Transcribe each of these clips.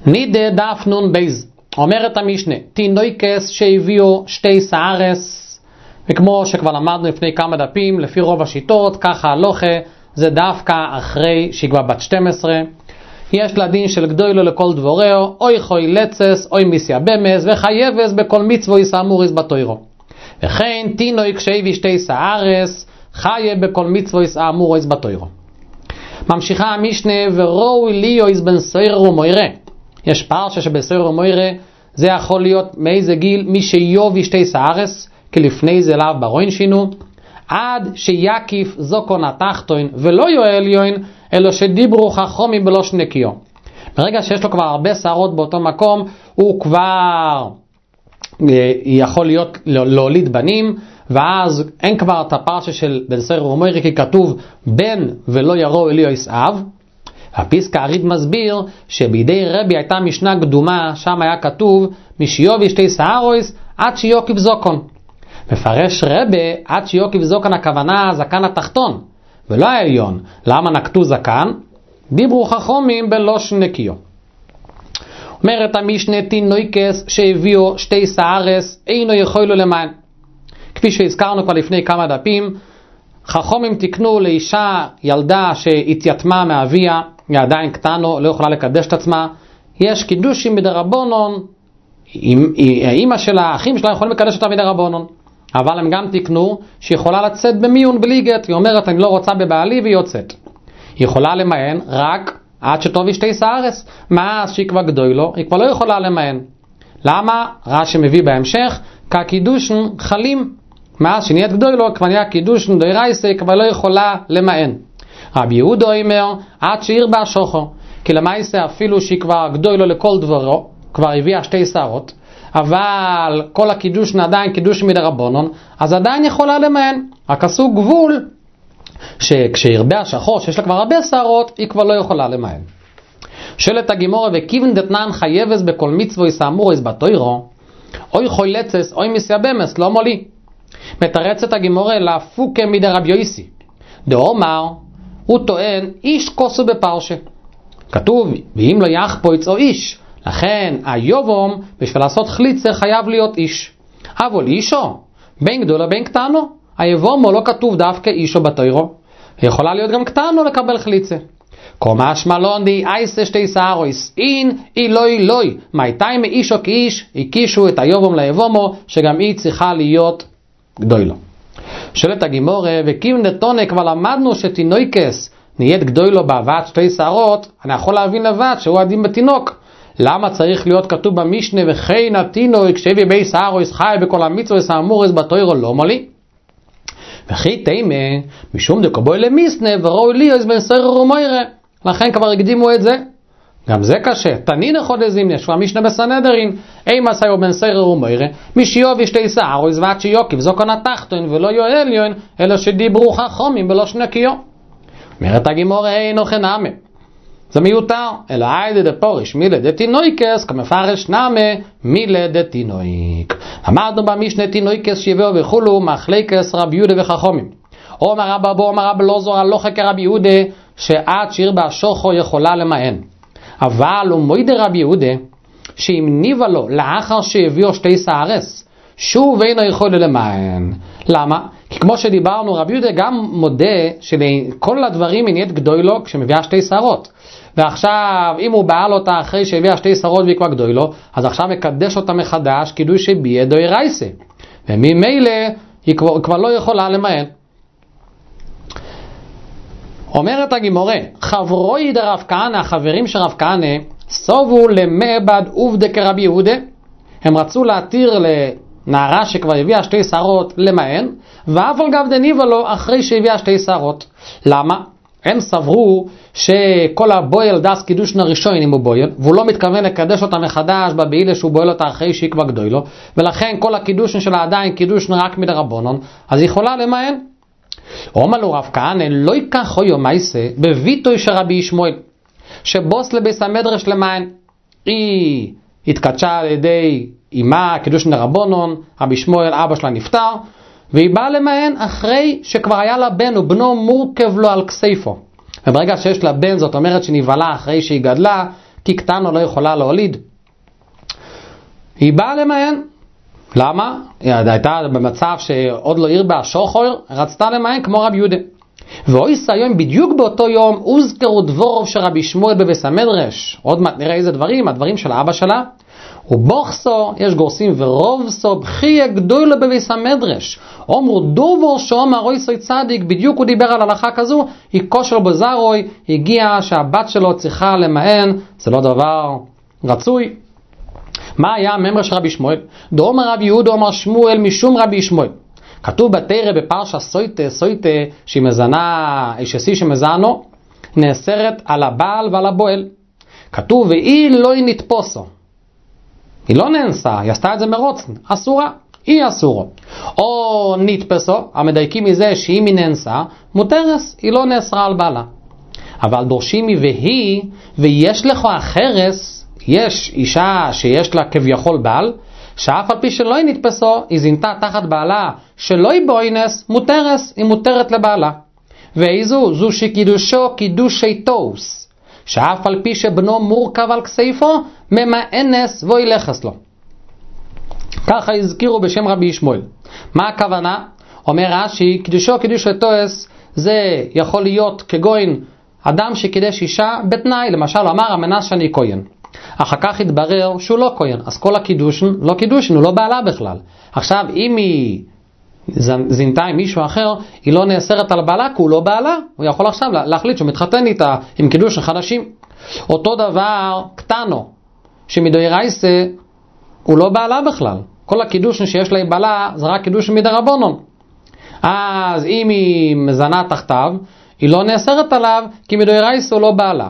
נידה דף נון בייז. אומרת המשנה, תינוקס שהביאו שתי שערס, וכמו שכבר למדנו לפני כמה דפים, לפי רוב השיטות, ככה הלוכה, זה דווקא אחרי שהיא כבר בת 12. יש לה דין של גדולו לכל דבורהו, אוי חוי לצס, אוי מיסיה במס, וחייבס בכל מצוו יסאמוריס בתוירו. וכן תינוק שהביא שתי שערס, חייב בכל מצוו יסאמוריס בתוירו. ממשיכה המשנה, וראוי ליויס בן סויר ומוירה. יש פרשה שבן סויר ומוירה, זה יכול להיות מאיזה גיל, מי שיובי שתי שערס, כי לפני זה לאו ברוין שינו, עד שיקיף זוקון התחתון ולא יואל יוין, אלא שדיברו חכמים בלא שנקיו. ברגע שיש לו כבר הרבה שערות באותו מקום, הוא כבר יכול להיות להוליד בנים, ואז אין כבר את הפרשה של בן סויר ומוירה, כי כתוב בן ולא ירו אליוס אב. הפסקה הריד מסביר שבידי רבי הייתה משנה קדומה, שם היה כתוב משיובי שתי שערוס עד שיוקיף זוקון. מפרש רבי עד שיוקיף זוקון הכוונה זקן התחתון ולא העליון. למה נקטו זקן? דיברו חכמים בלא שנקיו. אומרת המשנה, תינוקס שהביאו שתי שערס אינו יכולו למען. כפי שהזכרנו כבר לפני כמה דפים, חכמים תקנו לאישה ילדה שהתייתמה מאביה, היא עדיין קטנו, לא יכולה לקדש את עצמה. יש קידושים מדרבנון, האמא שלה, האחים שלה יכולים לקדש אותה מדרבנון, אבל הם גם תקנו שיכולה לצאת במיון בלי גט. היא אומרת אני לא רוצה בבעלי והיא יוצאת. היא יכולה למען רק עד שטובי שתי שערס, מאז שהיא כבר גדולו היא כבר לא יכולה למען. למה? רש"י מביא בהמשך, כקידושן חלים, מאז שנהיית גדולו כבר נהיה קידושן דאורייתא, היא כבר לא יכולה למען. רבי יהודה אומר עד שירבה השוחו, כי למעשה אפילו שהיא כבר גדולו לכל דברו, כבר הביאה שתי שערות, אבל כל הקידושן עדיין קידוש מדרבנון, אז עדיין יכולה למען. רק עשו גבול שכשירבה השחור שיש לה כבר הרבה שערות, היא כבר לא יכולה למען. שואלת הגימורה, וכיוון דתנן חייבס בכל מצוו יסאמוריס בתוירו, אוי חוי לצס אוי מיסיה במס לא מולי. מתרצת הגימורה להפוקה מדרבי יויסי דאמר, הוא טוען איש כוסו בפרשה, כתוב ואם לא יחפוץ או איש, לכן היובום בשביל לעשות חליצה חייב להיות איש. אבל אישו בין גדולה בין קטנו, היבומו לא כתוב דווקא אישו בתוירו, יכולה להיות גם קטנו לקבל חליצה. קומש מלונדי אייסה שתי שערוס אין אילוי לוי מייטי מאישו כאיש, הקישו את היובום ליבומו שגם היא צריכה להיות גדולו. שואלת הגימורה, וקים נתונה כבר למדנו שתינוקס נהיית גדולו בהבאת שתי שערות, אני יכול להבין לבד שהוא עדים בתינוק. למה צריך להיות כתוב במשנה וכן התינוק שהביא בי שערוס חי בכל המצוות יסאמוריס בתוירו לא מולי? וכי תימה משום דקבוי למיסנה וראוי ליוס בן סויר ומוירה, לכן כבר הקדימו את זה. גם זה קשה. תנין חודש זימנה שהוא המשנה בסנהדרין, אימה סיו בן סויר ומוירה משיובי שתי שערוס ועד שיוקיף זוקון התחתון ולא יואל יוין, אלא שדיברו חכמים בלא שנקיו. אומרת הגימורה אינו חנמה, זה מיותר, אלא היידה דפורש מילה דתינוקס כמפרש נמה מילה דתינוק. אמרנו במשנה תינוקס שיביאו וכולו מחלקס רבי יהודה וחכמים. אומר רב אבו אומר רב אלעזר הלכה כרבי יהודה שעד שירבה השוחו יכולה למען. אבל הוא מוידה רבי יהודה שאם ניבה לו לאחר שהביאו שתי שערס שוב אינו יכול למען. למה? כי כמו שדיברנו, רבי יהודה גם מודה שלכל הדברים נהיית גדולו כשמביאה שתי שערות. ועכשיו אם הוא בעל אותה אחרי שהביאה שתי שערות והיא כבר גדולו, אז עכשיו מקדש אותה מחדש קידוש שביאה דאורייתא, וממילא היא כבר לא יכולה למען. אומרת הגימורה, חברוי דרב כהנא, החברים של רב כהנא סובו למעבד עובדה כרבי יהודה, הם רצו להתיר לנערה שכבר הביאה שתי שערות למען, ואף על גב דניבה לו אחרי שהביאה שתי שערות. למה? הם סברו שכל הבויל דס קידושן הראשון אם הוא בויל, והוא לא מתכוון לקדש אותה מחדש בבעילה שהוא בויל אותה אחרי שהיא כבר גדולו, ולכן כל הקידושן שלה עדיין קידושן רק מדרבנון, אז היא יכולה למען. אומר לו רב כהנא, לא ייקח חויו מייסה בביתו של רבי ישמעאל, שבוס לביס המדרש למען, היא התקדשה על ידי אימה קידושן דרבנון, רבי ישמעאל אבא שלה נפטר, והיא באה למען אחרי שכבר היה לה בן ובנו מורכב לו על כסייפו. וברגע שיש לה בן זאת אומרת שנבלה אחרי שהיא גדלה, כי קטנו לא יכולה להוליד. היא באה למען. למה? היא הייתה במצב שעוד לא הרבה השוחר, רצתה למען כמו רבי יהודה. ואויס היום, בדיוק באותו יום, הוזכרו דבורוב של רבי שמואל בבית המדרש. עוד מעט נראה איזה דברים, הדברים של אבא שלה. ובוכסו, יש גורסים ורובסו, בכי גדול בבית המדרש. אומרו דובור שאומר אויסוי צדיק, בדיוק הוא דיבר על הלכה כזו, היא כושל בזרוי, הגיע שהבת שלו צריכה למען, זה לא דבר רצוי. מה היה הממר של רבי שמואל? דאמר רבי יהודה אמר שמואל משום רבי שמואל. כתוב בתורה בפרשה סויטה שהיא מזנה, אישסי שמזנו, נאסרת על הבעל ועל הבועל. כתוב והיא לא נתפוסו. היא לא נאנסה, היא עשתה את זה מרוץ, אסורה, היא אסורו. או נתפסו, המדייקים מזה שהיא מנאנסה, מותרס, היא לא נאסרה על בעלה. אבל דורשים והיא, ויש לך החרס, יש אישה שיש לה כביכול בעל, שאף על פי שלא היא נתפסו, היא זינתה תחת בעלה, שלא היא בוינס, מותרס, היא מותרת לבעלה. ואיזו, זו שקידושו קידושי תוס, שאף על פי שבנו מורכב על כסייפו, ממאנס וילחס לו. ככה הזכירו בשם רבי שמואל. מה הכוונה? אומר רש"י, קידושו קידושי תוס, זה יכול להיות כגוין אדם שקידש אישה בתנאי, למשל אמר המנס שאני כהן. אחר כך התברר שהוא לא כהן, אז כל הקידושן לא קידושן, הוא לא בעלה בכלל. עכשיו אם היא זינתה עם מישהו אחר, היא לא נאסרת על בעלה, כי הוא לא בעלה, הוא יכול עכשיו להחליט שהוא מתחתן איתה עם קידושן חדשים. אותו דבר קטנו, שמדאורייתא הוא לא בעלה בכלל, כל הקידושן שיש לה עם בעלה זה רק קידושן מדרבנן. אז אם היא מזנה תחתיו, היא לא נאסרת עליו, כי מדאורייתא הוא לא בעלה.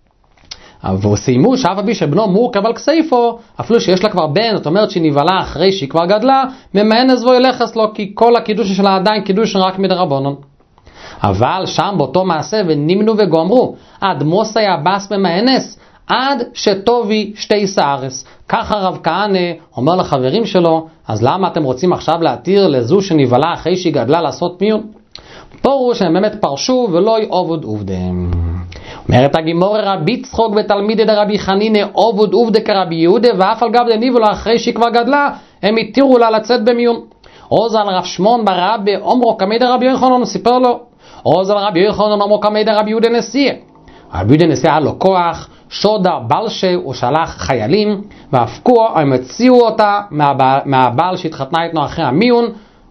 אבל סיימו שאף על פי שבנו מורכב על כסייפו, אפילו שיש לה כבר בן, זאת אומרת שהיא נבלה אחרי שהיא כבר גדלה, ממאנס וילחס לו, כי כל הקידוש שלה עדיין קידוש רק מדרבנן. אבל שם באותו מעשה ונמנו וגומרו, עד מוסי הבס ממאנס, עד שטובי שתי סערס. ככה רב כהנא אומר לחברים שלו, אז למה אתם רוצים עכשיו להתיר לזו שנבלה אחרי שהיא גדלה לעשות מיון? פורו שהם באמת פרשו ולא יעבוד עובדם. אומרת הגימור רבי צחוק ותלמידי דרבי חנינא עובד עובדה כרבי יהודה, ואף על גב דניבו לה אחרי שהיא כבר גדלה, הם התירו לה לצאת במיון. עוז על רב שמעון ברבי אומרו כמי דרבי יוחנן, הוא סיפר לו. עוז על רבי יוחנן אומרו כמי דרבי יהודה נשיא. רבי יהודה נשיא היה לו כוח, שודה בלשה, הוא שלח חיילים, והפקו, הם הציעו אותה מהבעל שהתחתנה איתנו אחרי המיון,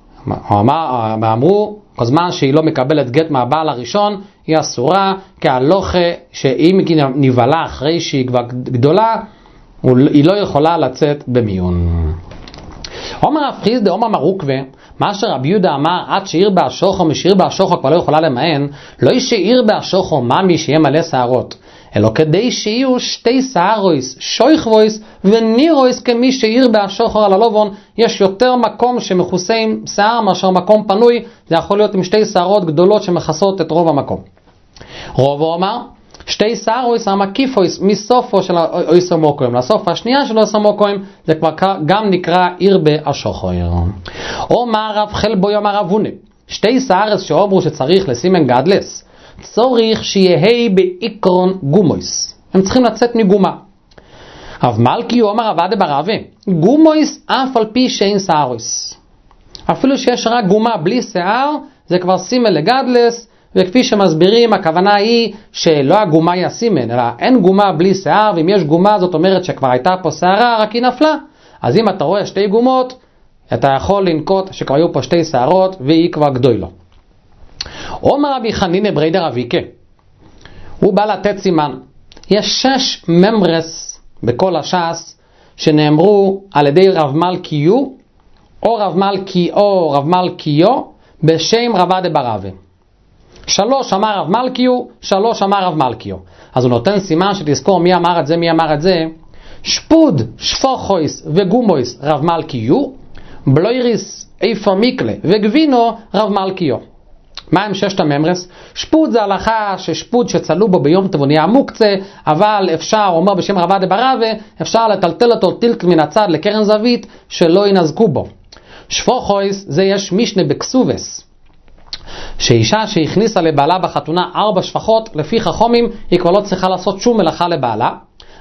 ואמרו, כל זמן שהיא לא מקבלת גט מהבעל הראשון, היא אסורה, כהלוכה שאם היא נבלה אחרי שהיא כבר גדולה, היא לא יכולה לצאת במיון. אומר הפחיז דאומר מרוקווה, מה שרבי יהודה אמר, עד שעיר בהשוחו, משעיר בהשוחו כבר לא יכולה למען, לא ישעיר בהשוחו ממי שיהיה מלא שערות, אלא כדי שיהיו שתי שערויס, שויכבויס ונירויס, כמי שעיר בהשוחו על הלובון, יש יותר מקום שמכוסה עם שיער מאשר מקום פנוי, זה יכול להיות עם שתי שערות גדולות שמכסות את רוב המקום. רובו אמר, שתי שערויס המקיפויס מסופו של אויסומוקוים לסוף השנייה של אויסומוקוים, זה כבר גם נקרא עיר בהשוחו. אומר רב חלבו יאמר רבונה, שתי שערס שאומרו שצריך לסימן גדלס, צורך שיהיה בעיקרון גומויס, הם צריכים לצאת מגומה. אבל מלכי אומר עבד ברבה, גומויס אף על פי שאין שערויס, אפילו שיש רק גומה בלי שיער, זה כבר סימן לגדלס, וכפי שמסבירים, הכוונה היא שלא הגומה היא הסימן, אלא אין גומה בלי שיער, ואם יש גומה זאת אומרת שכבר הייתה פה שערה, רק היא נפלה. אז אם אתה רואה שתי גומות, אתה יכול לנקוט שכבר היו פה שתי שערות, והיא כבר גדולה. אומר רבי חנינא בריידר אביקה, הוא בא לתת סימן. יש 6 ממרס בכל הש"ס, שנאמרו על ידי רב מלכיו, או רב מלכיו, בשם רבא דברבה. 3 אמר רב מלכיו, 3 אמר רב מלכיו. אז הוא נותן סימן שתזכור מי אמר את זה, מי אמר את זה. שפוד, שפוכויס וגומויס רב מלכיו, בלויריס איפה מיקלה וגבינו רב מלכיו. מה הם 6 הממרס? שפוד זה הלכה ששפוד שצלו בו ביום טוב נהיה מוקצה, אבל אפשר, אומר בשם רבא דברבה, אפשר לטלטל אותו טילק מן הצד לקרן זווית שלא ינזקו בו. שפוכויס זה יש משנה בקסובס, שאישה שהכניסה לבעלה בחתונה 4 שפחות, לפי חכמים היא כבר לא צריכה לעשות שום מלאכה לבעלה,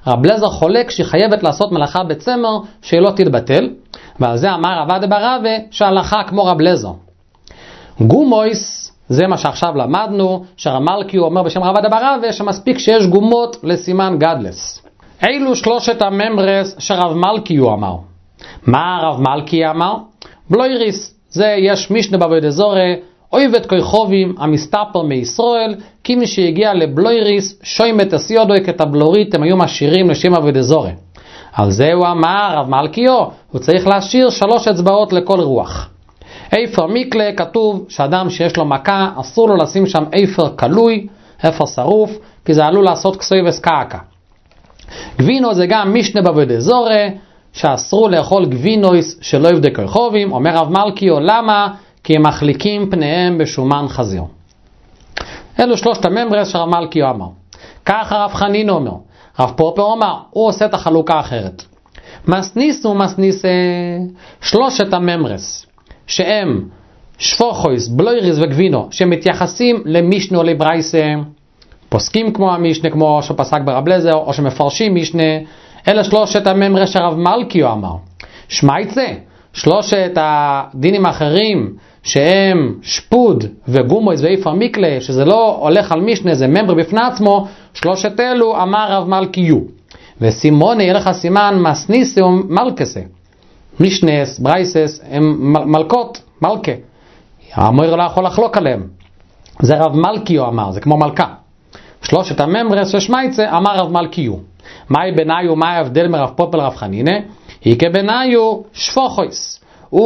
רב לזר חולק שהיא חייבת לעשות מלאכה בצמר שהיא לא תתבטל, ועל זה אמר עבד ברבה שהלכה כמו רב לזר. גומויס, זה מה שעכשיו למדנו, שהרב מלכיהו אומר בשם רב ברבה שמספיק שיש גומות לסימן גדלס. אילו שלושת הממרס שרב מלכיהו אמר. מה הרב מלכי אמר? בלויריס, זה יש משנה בעבודה זרה, אויבת כוכבים המסתפר מישראל, כי מי שהגיע לבלויריס שוימת הסיודוי כתבלורית, הם היו משאירים לשם עבודה זרה. על זה הוא אמר רב מלכיהו, הוא צריך להשאיר 3 אצבעות לכל רוח. איפר מיקלה, כתוב שאדם שיש לו מכה אסור לו לשים שם איפר קלוי, איפר שרוף, כי זה עלול לעשות כסויבס קעקע. גבינו זה גם משנה בעבודה זרה, שאסרו לאכול גבינויס שלא יבדק כוכבים. אומר רב מלכיהו, למה? כי הם מחליקים פניהם בשומן חזיר. אלו 3 הממרס שרב מלכיהו אמר. כך הרב חנין אומר. רב פופר אומר, הוא עושה את החלוקה אחרת. מסניסו מסניסה 3 הממרס שהם שפוכויס, בלויריס וגבינו, שמתייחסים למשנה או לברייסה, פוסקים כמו המשנה, כמו שפסק ברב לזר, או שמפרשים משנה. אלה 3 הממרס שרב מלכיהו אמר. שמייצה, 3 הדינים האחרים שהם שפוד וגומויס ואיפר מיקלה, שזה לא הולך על משנה, זה ממר בפני עצמו, 3 אלו אמר רב מלכיהו. וסימוני יהיה לך סימן מסניסה ומלכסה. משנס, ברייסס, הם מלכות, מלכה. המויר לא יכול לחלוק עליהם. זה רב מלכיהו אמר, זה כמו מלכה. 3 הממרס ששמייצה אמר רב מלכיהו. מהי בניו, מה ההבדל מרב פופל רב חנינה? היא כבניו שפוכויס.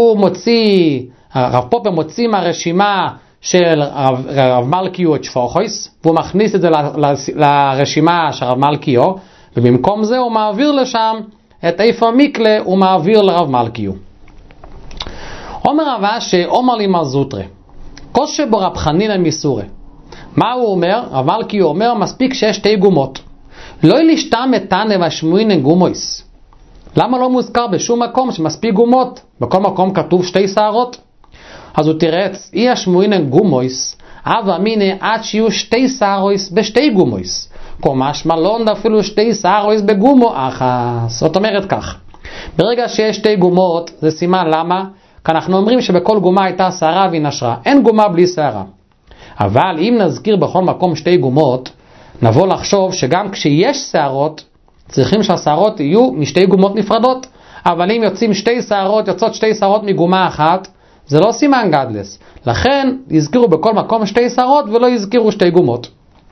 רב פופל מוציא מהרשימה של רב מלכיהו את שפוכויס, והוא מכניס את זה לרשימה של רב מלכיהו, ובמקום זה הוא מעביר לשם את איפה מיקלה, הוא מעביר לרב מלכיהו. אומר רב אשי, אומר לי מזוטרה, קושה בו רב חנינה מסורה. מה הוא אומר? רב מלכיהו אומר, מספיק שיש 2 גומות. לא לשתם מתנה ושמועין גומויס. למה לא מוזכר בשום מקום שמספיק גומות? בכל מקום כתוב 2 שערות. אז הוא תירץ, אי השמועין גומויס, אבא מיני עד שיהיו 2 שערויס ב2 גומויס. קומש מלון אפילו 2 שערויס בגומו אחת. זאת אומרת כך, ברגע שיש 2 גומות, זה סימן למה? כי אנחנו אומרים שבכל גומה הייתה שערה והיא נשרה. אין גומה בלי שערה. אבל אם נזכיר בכל מקום 2 גומות, נבוא לחשוב שגם כשיש שערות, צריכים שהשערות יהיו מ2 גומות נפרדות. אבל אם יוצאות 2 שערות מגומה אחת, זה לא סימן גדלס. לכן יזכירו בכל מקום 2 שערות ולא יזכירו 2 גומות.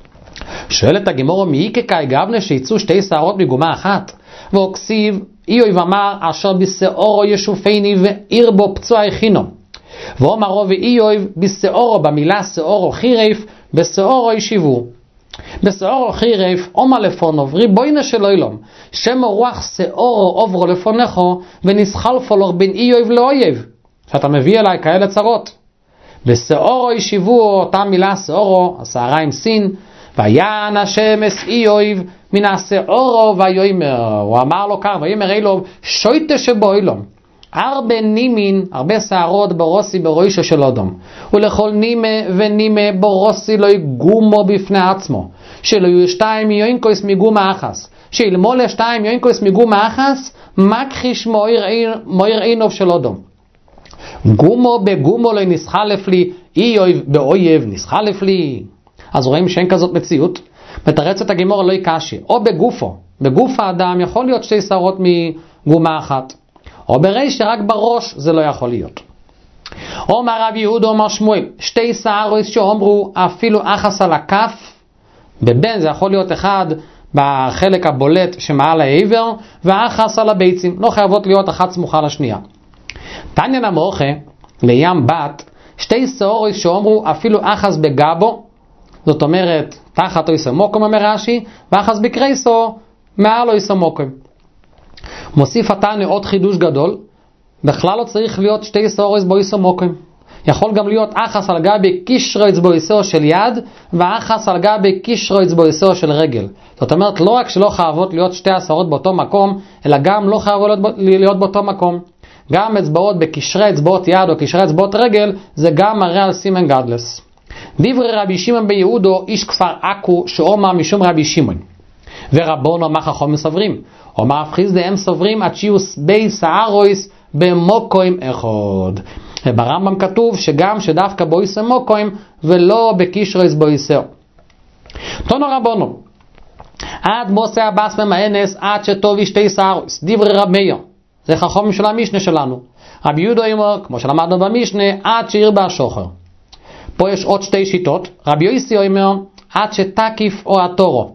שואלת הגמרא, מי כקאי גבנה שיצאו 2 שערות מגומה אחת? ואוקסיב, איוב אמר, אשר בשעורו ישופני ועיר בו פצוע הכינו. ואומרו ואיוב בשעורו, במילה שעורו חירף, בשעורו ישיבו. בשעורו חירף, אומר לפונוב, ריבוינה של אילום, שם רוח שעורו עוברו לפונכו, ונסחלפו לו בין איוב לאויב, שאתה מביא אליי כאלה צרות. בשעורו ישיבו, אותה מילה שעורו, השערה עם סין, ויען השם אס איוב מן השעורו ויאמר, הוא אמר לו כך, ויאמר אילוב, שויטה שבו אילום, הרבה נימין, הרבה שערות ברוסי בראשו של אדום, ולכל נימה ונימה ברוסי לא יגומו בפני עצמו, שלא יהיו 2 יוינקוס מגומה אחס, שילמו ל2 יוינקוס מגומה אחס, מכחיש מויר עינוב של אדום. גומו בגומו לא נסחלף לי, איוב באויב נסחלף לי. אז רואים שאין כזאת מציאות. מתרצת הגמרא לא יקשי, או בגופו, בגוף האדם יכול להיות 2 שערות מגומה אחת, או בריש שרק בראש זה לא יכול להיות. אומר רב יהודה אומר שמואל, 2 שערות שאומרו אפילו אחס על הכף, בבן זה יכול להיות אחד בחלק הבולט שמעל העבר, ואחס על הביצים, לא חייבות להיות אחת סמוכה לשנייה. תניא אמרוכי לים בת, 2 שערות שאומרו אפילו אחס בגבו, זאת אומרת תחת או יסמוקם אומר רש"י, ואחס בקרייסו מעל או יסמוקם. מוסיף התניא עוד חידוש גדול, בכלל לא צריך להיות 2 שערות בו יסמוקם. יכול גם להיות אחס על גבי קישרו אצבעו יסו של יד, ואחס על גבי קישרו אצבעו יסו של רגל. זאת אומרת, לא רק שלא חייבות להיות 2 שערות באותו מקום, אלא גם לא חייבות להיות באותו מקום. גם אצבעות בקישרי אצבעות יד או קישרי אצבעות רגל, זה גם מראה על סימן גדלס. דברי רבי שמעון ביהודו, איש כפר עכו, שאומר משום רבי שמעון. ורבונו מה חכמים סוברים? אומר רב חיסדא הם סוברים עד שיוס בי סערויס במוקוים אחד. וברמב"ם כתוב שגם שדווקא בויסה מוקוים ולא בקישרויס בויסר. תונו רבונו עד מוסה הבאס ממאנס עד שטובי שתי סערויס דברי רב מאיר, זה חכמים של המשנה שלנו. רבי יהודה אומר כמו שלמדנו במשנה עד שירבה השוחר. פה יש עוד שתי שיטות. רבי יוסי אומר עד שתקיף או התורו,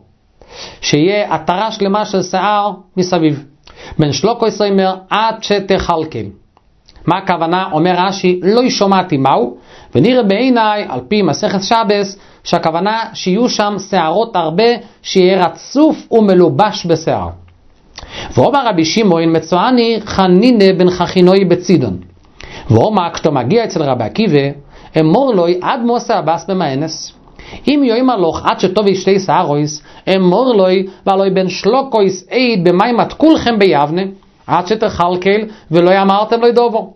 שיהיה עטרה שלמה של שיער מסביב. בן שלוקוס אומר עד שתחלקל. מה הכוונה? אומר רש"י לא שמעתי מהו, ונראה בעיניי על פי מסכת שבס שהכוונה שיהיו שם שערות הרבה, שיהיה רצוף ומלובש בשיער. ואומר רבי שמעון מצואני חנינה בן חכינוי בצידון. ואומר כשאתה מגיע אצל רבי עקיבא אמור לו עד מוסה הבאס במאנס. אם יאמר לך עד שטובי שתי שערויס אמור לו ולוי בן שלוקויס עיד במיימת כולכם ביבנה עד שתחלקל ולא אמרתם לו דובו.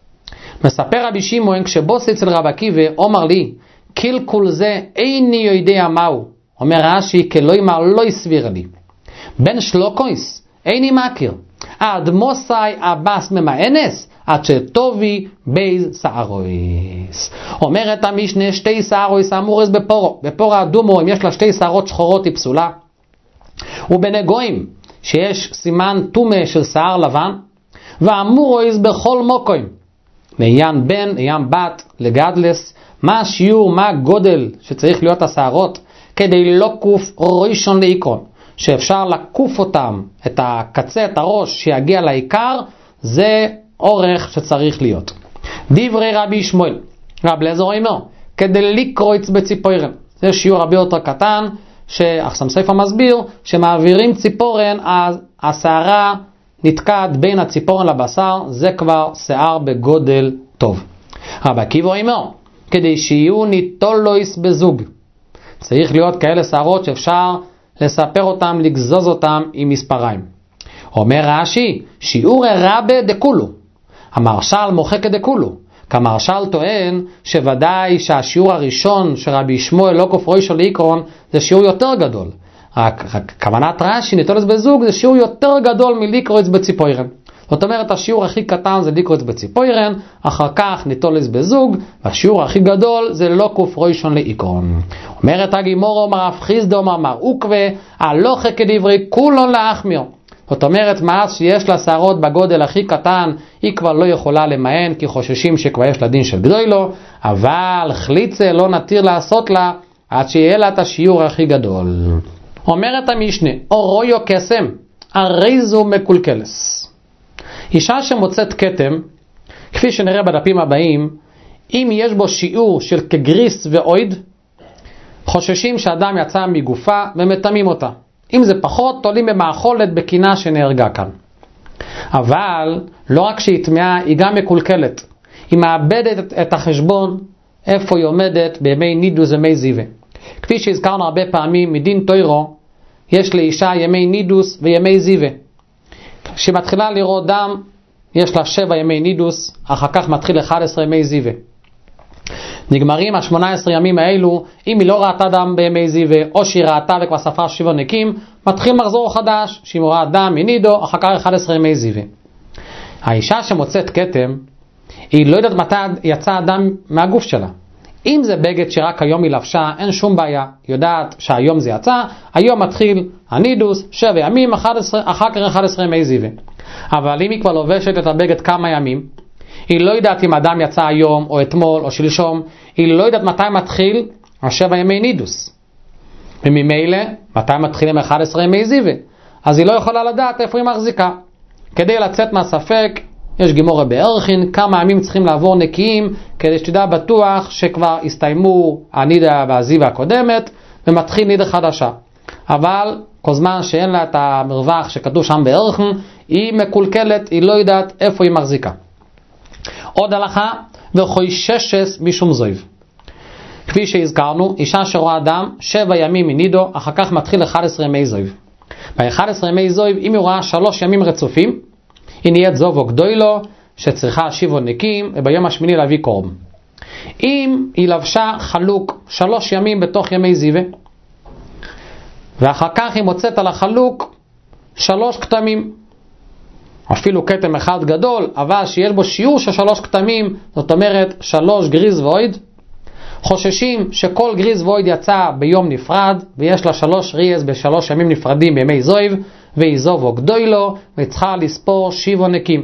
מספר רבי שמעון כשבוס אצל רבי עקיבא אומר לי קלקול זה איני יודע מהו. אומר רש"י כלא לא הסביר לי. בן שלוקויס איני מכיר. עד מוסי הבאס ממאנס עד שטובי בייז שערויס. אומרת המשנה שתי שערויס אמורס בפורו. בפורו אדומו אם יש לה שתי שערות שחורות היא פסולה. ובנגויים שיש סימן תומה של שיער לבן. ואמורויס בכל מוקוים. מעיין בן, מעיין בת, לגדלס. מה השיעור, מה הגודל שצריך להיות השערות כדי לא קוף ראשון לעיקרון. שאפשר לקוף אותם, את הקצה, את הראש שיגיע לעיקר, זה אורך שצריך להיות. דברי רבי שמואל, רב אליעזר אומר, כדי לקרוץ בציפורן. זה שיעור הרבה יותר קטן, שהחסם ספר מסביר, שמעבירים ציפורן, השערה נתקעת בין הציפורן לבשר, זה כבר שיער בגודל טוב. רבי עקיבא אומר, כדי שיהיו ניטולויס בזוג. צריך להיות כאלה שערות שאפשר לספר אותם, לגזוז אותם עם מספריים. אומר רש"י, שיעור רבה דקולו. המרשל מוחק דקולו. כמרשל טוען שוודאי שהשיעור הראשון שרבי שמואל לא קוף ראשון לעיקרון זה שיעור יותר גדול. רק כוונת רש"י ניטולס בזוג זה שיעור יותר גדול מלקרוץ בציפורן. זאת אומרת השיעור הכי קטן זה לקרוץ בציפורן, אחר כך ניטולס בזוג, והשיעור הכי גדול זה לא קוף ראשון לעיקרון. אומרת הגימורה אומר רב חיסדא אומר עוקבא הלכה כדברי כולון להחמיר. זאת אומרת מאז שיש לה שערות בגודל הכי קטן היא כבר לא יכולה למען כי חוששים שכבר יש לה דין של גדולו, אבל חליצה לא נתיר לעשות לה עד שיהיה לה את השיעור הכי גדול. אומרת המשנה אורויו קסם הרי זו מקולקלס. אישה שמוצאת כתם, כפי שנראה בדפים הבאים, אם יש בו שיעור של כגריס ואויד, חוששים שאדם יצא מגופה ומתמים אותה. אם זה פחות, תולים במאכולת בקינה שנהרגה כאן. אבל לא רק שהיא טמאה, היא גם מקולקלת. היא מאבדת את החשבון איפה היא עומדת בימי נידוס ומי זיווה. כפי שהזכרנו הרבה פעמים, מדין תוירו, יש לאישה ימי נידוס וימי זיווה. כשמתחילה לראות דם, יש לה 7 ימי נידוס, אחר כך מתחיל 11 ימי זיווה. נגמרים ה-18 ימים האלו, אם היא לא ראתה דם בימי זיווה, או שהיא ראתה וכבר ספרה 7 נקים, מתחיל מחזור חדש, שהיא מוראה דם מנידו, אחר כך 11 ימי זיווה. האישה שמוצאת כתם, היא לא יודעת מתי יצא הדם מהגוף שלה. אם זה בגד שרק היום היא לבשה, אין שום בעיה. יודעת שהיום זה יצא, היום מתחיל הנידוס, 7 ימים, אחר כך 11 ימי זיווה. אבל אם היא כבר לובשת את הבגד כמה ימים, היא לא יודעת אם הדם יצא היום או אתמול או שלשום, היא לא יודעת מתי מתחיל 7 ימי נידוס. וממילא, מתי מתחילים 11 ימי זיווה. אז היא לא יכולה לדעת איפה היא מחזיקה. כדי לצאת מהספק, יש גימורה בערכין, כמה ימים צריכים לעבור נקיים, כדי שתדע בטוח שכבר הסתיימו הנידה והזיווה הקודמת, ומתחיל נידה חדשה. אבל כל זמן שאין לה את המרווח שכתוב שם בערכין, היא מקולקלת, היא לא יודעת איפה היא מחזיקה. עוד הלכה, וחוששת משום זויב. כפי שהזכרנו, אישה שרואה דם, 7 ימים מנידו, אחר כך מתחיל 11 ימי זויב. ב-11 ימי זויב, אם היא רואה 3 ימים רצופים, היא נהיית זובו גדולו, שצריכה 7 נקים, וביום השמיני להביא קורבן. אם היא לבשה חלוק 3 ימים בתוך ימי זיווה, ואחר כך היא מוצאת על החלוק 3 כתמים. אפילו כתם אחד גדול, אבל שיש בו שיעור של 3 כתמים, זאת אומרת 3 גריז ואויד. חוששים שכל גריז ואויד יצא ביום נפרד, ויש לה 3 ריאז ב3 ימים נפרדים בימי זויב, ואיזובו גדולו, וצריכה לספור 7 נקים.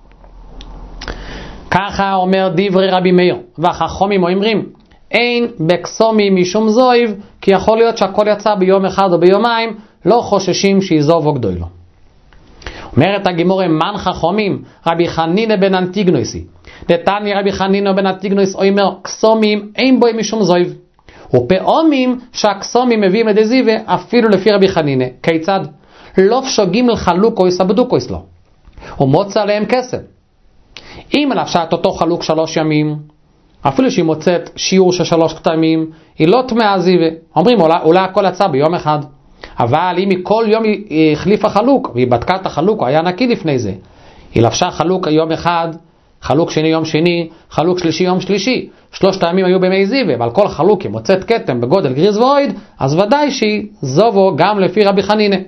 ככה אומר דברי רבי מאיר, והחכמים אומרים, אין בקסומי משום זויב, כי יכול להיות שהכל יצא ביום אחד או ביומיים, לא חוששים שאיזובו גדולו. אומרת הגמורה, מן חכמים, רבי חנינא בן אנטיגנויסי. דתני רבי חנינא בן אנטיגנויס אומר, קסומים אין בו משום זויב. ופעמים שהקסומים מביאים לדזיבה, אפילו לפי רבי חנינא. כיצד? לא פשוגים לחלוק או יסבדו כויס לו. ומוצא עליהם כסף. אם לבשה את אותו חלוק 3 ימים, אפילו שהיא מוצאת שיעור של 3 כתמים, היא לא טמאה זיווה. אומרים, אולי הכל יצא ביום אחד. אבל אם היא כל יום היא החליפה חלוק, והיא בדקה את החלוק, הוא היה נקי לפני זה. היא לבשה חלוק יום אחד, חלוק שני יום שני, חלוק שלישי יום שלישי. 3 הימים היו בימי זיווה, ועל כל חלוק היא מוצאת כתם בגודל גריז ואויד, אז ודאי שהיא זובו גם לפי רבי חנינא.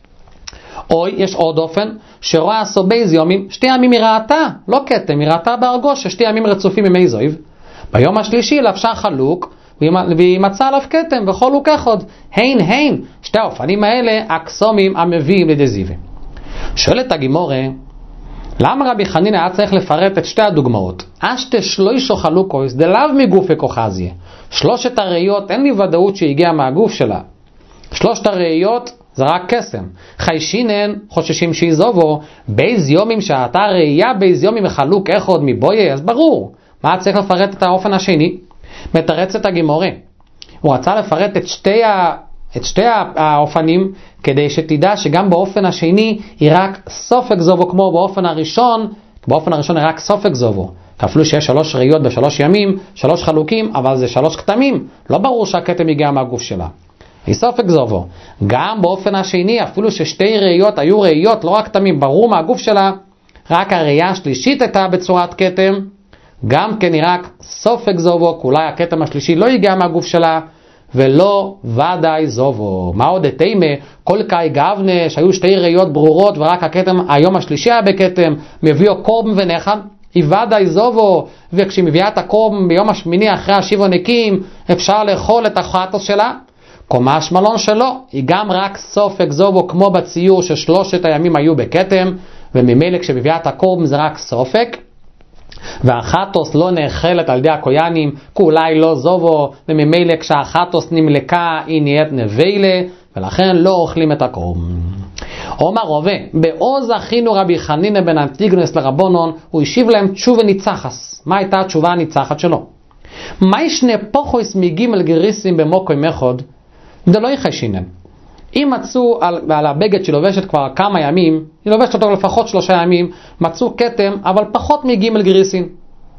או יש עוד אופן, שרואה סובייז יומים, 2 ימים היא ראתה, לא כתם, היא ראתה בהרגוש 2 ימים רצופים ימי זויב. ביום השלישי לבשה חלוק, והיא מצאה עליו כתם, וכל הוא כחוד. הן, 2 האופנים האלה, הקסומים המביאים לדזיבה. שואלת הגמורה, למה רבי חנינא היה צריך לפרט את 2 הדוגמאות? אשתה שלוישו חלוקויס, דלאו מגופי כוחזיה. 3 הראיות, אין לי ודאות שהגיע מהגוף שלה. 3 הראיות, זה רק קסם. חיישינן, חוששים שיזובו, בייז יומים שהייתה ראייה בייז יומים חלוק אחד מבויה, אז ברור. מה צריך לפרט את האופן השני? מתרצת הגמורה. הוא רצה לפרט את שתי האופנים, כדי שתדע שגם באופן השני היא רק סופק זובו כמו באופן הראשון. באופן הראשון היא רק סופק זובו. אפילו שיש 3 ראיות ב3 ימים, 3 חלוקים, אבל זה 3 כתמים. לא ברור שהכתם הגיע מהגוף שלה. היא סופק זובו. גם באופן השני, אפילו ש2 ראיות היו ראיות, לא רק כתמים, ברור מהגוף שלה, רק הראייה השלישית הייתה בצורת כתם, גם כן היא רק סופק זובו, אולי הכתם השלישי לא הגיע מהגוף שלה, ולא ודאי זובו. מה עוד תימה? כל קאי גבנה שהיו 2 ראיות ברורות, ורק הכתם, היום השלישי היה בכתם, מביאו קורבן ונחל, היא ודאי זובו, וכשהיא מביאה את הקורבן ביום השמיני אחרי 7 נקים, אפשר לאכול את החטוס שלה. קומש מלון שלו, היא גם רק סופק זובו, כמו בציור ש3 הימים היו בכתם, וממילא כשמביאה את הקורבן זה רק סופק. והחטוס לא נאכלת על ידי הקויאנים, כי אולי לא זובו, וממילא כשהחטוס נמלקה היא נהיית נבלה, ולכן לא אוכלים את הקורבן. אומר רובה, בעוז אחינו רבי חנינא בן אנטיגנוס לרבונון, הוא השיב להם תשובה ניצחס. מה הייתה התשובה הניצחת שלו? מה ישנה פוחויס מגימל גריסים במוקוי מחוד? דלא יחשינן. אם מצאו על הבגד שלובשת כבר כמה ימים, היא לובשת אותו לפחות 3 ימים, מצאו כתם, אבל פחות מגימל גריסים.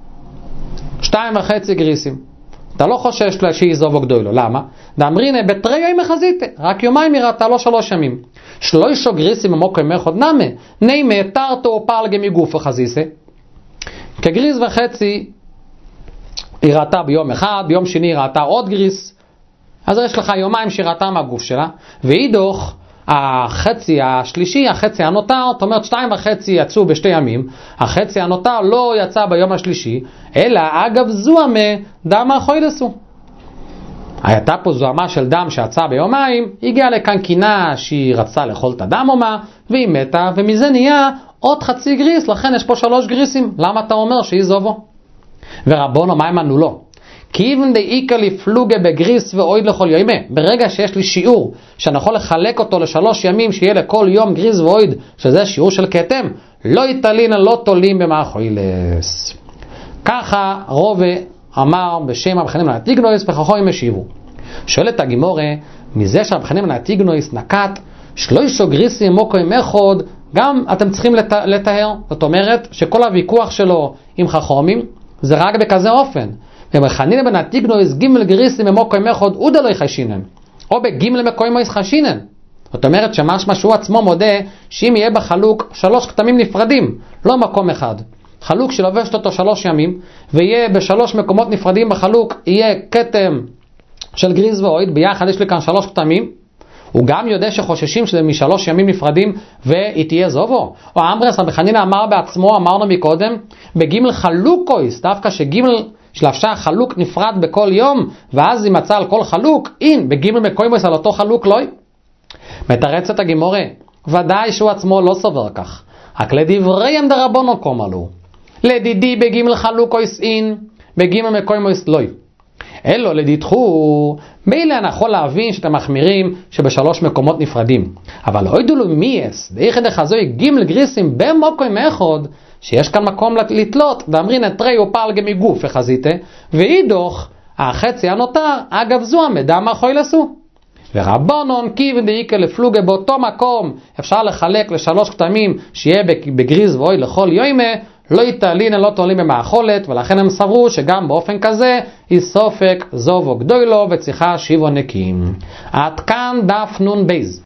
2.5 גריסים. אתה לא חושש שהיא זובו גדולו. למה? דאמרינא בתרי יום מחזית, רק יומיים היא ראתה, לא 3 ימים. 3 גריסים במוקוי מחוד נמה, נימה תרתו פלגה מגוף וחזיסה. כגריס וחצי היא ראתה ביום אחד, ביום שני היא ראתה עוד גריס, אז יש לך יומיים שראתה מהגוף שלה, ואידוך, החצי השלישי, החצי הנותר, זאת אומרת 2.5 יצאו ב2 ימים, החצי הנותר לא יצא ביום השלישי, אלא אגב זוהמה דם החוידסו. הייתה פה זוהמה של דם שיצא ביומיים, הגיעה לכאן קינה שהיא רצתה לאכול את הדם אומה, והיא מתה, ומזה נהיה עוד חצי גריס, לכן יש פה 3 גריסים. למה אתה אומר שהיא זובו? ורבונו, מה אמנו לו? כיוון דאיקה לפלוגה בגריס ואויד לכל יומה. ברגע שיש לי שיעור שאני יכול לחלק אותו ל3 ימים, שיהיה לכל יום גריס ואויד, שזה שיעור של כתם, לא יתלין לא תולים במאכוילס. ככה רובה אמר בשם רבי חנינא בן אנטיגנוס, וחכמים השיבו. שואלת הגמורה, מזה שרבי חנינא בן אנטיגנוס נקט 3 גריסים מוקוי מחוד, גם אתם צריכים לטהר. זאת אומרת שכל הוויכוח שלו עם חכמים זה רק בכזה אופן. רבי חנינא בן אנטיגנוס גימל גריסים במוקוי מחוד אודה לא יחשינן, או בגימל מקוי מויס חשינן. זאת אומרת שמשמע שהוא עצמו מודה שאם יהיה בחלוק 3 כתמים נפרדים, לא מקום אחד, חלוק שלובשת אותו 3 ימים, ויהיה ב3 מקומות נפרדים בחלוק, יהיה כתם של גריס ואויד, ביחד יש לי כאן 3 כתמים, הוא גם יודע שחוששים שזה משלוש ימים נפרדים והיא תהיה זובו. או אמרס רבי חנינא אמר בעצמו, אמרנו מקודם, בגימל חלוקויס, דווקא שגימל שלבשה חלוק נפרד בכל יום, ואז היא מצאה על כל חלוק, אין, בגימל מקוימוס על אותו חלוק לא. מתרצת הגימורה, ודאי שהוא עצמו לא סובר כך. רק לדבריהם דרבנן קומלו. לדידי בגימל חלוקויס אין, בגימל מקוימוס לא. אלו לדידחו, מילא אני יכול להבין שאתם מחמירים שבשלוש מקומות נפרדים. אבל לא ידעו לו מייס, דאיכא דחזוי גימל גריסים במוקוים אחד, שיש כאן מקום לתלות, ואמרין את רי ופלגה מגוף החזיתה, ואידוך, החצי הנותר, אגב זו המדע מה יכול לעשו. ורבנן כיוון דאיקה לפלוגה באותו מקום, אפשר לחלק לשלוש כתמים, שיהיה בגריז ואוי לכל יוימה, לא יתעלין, לא תועלים במאכולת, ולכן הם סברו שגם באופן כזה, היא סופק זובו גדולו וצריכה שיבו נקיים. עד כאן דף נון בייז.